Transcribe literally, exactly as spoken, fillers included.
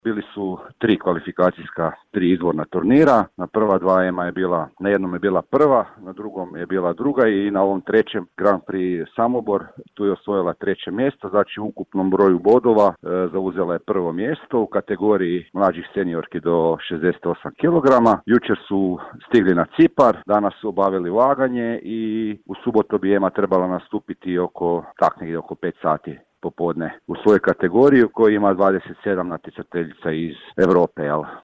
Bili su tri kvalifikacijska, tri izvorna turnira. Na prva dva ema je bila, na jednom je bila prva, na drugom je bila druga i na ovom trećem Grand Prix Samobor tu je osvojila treće mjesto, znači u ukupnom broju bodova e, zauzela je prvo mjesto u kategoriji mlađih seniorki do šezdeset osam kilograma. Jučer su stigli na Cipar, danas su obavili vaganje i u subotu bi ema trebala nastupiti oko, tak negdje oko pet sati popodne u svojoj kategoriji u kojoj ima dvadeset sedam natjecateljica iz Europe, jel?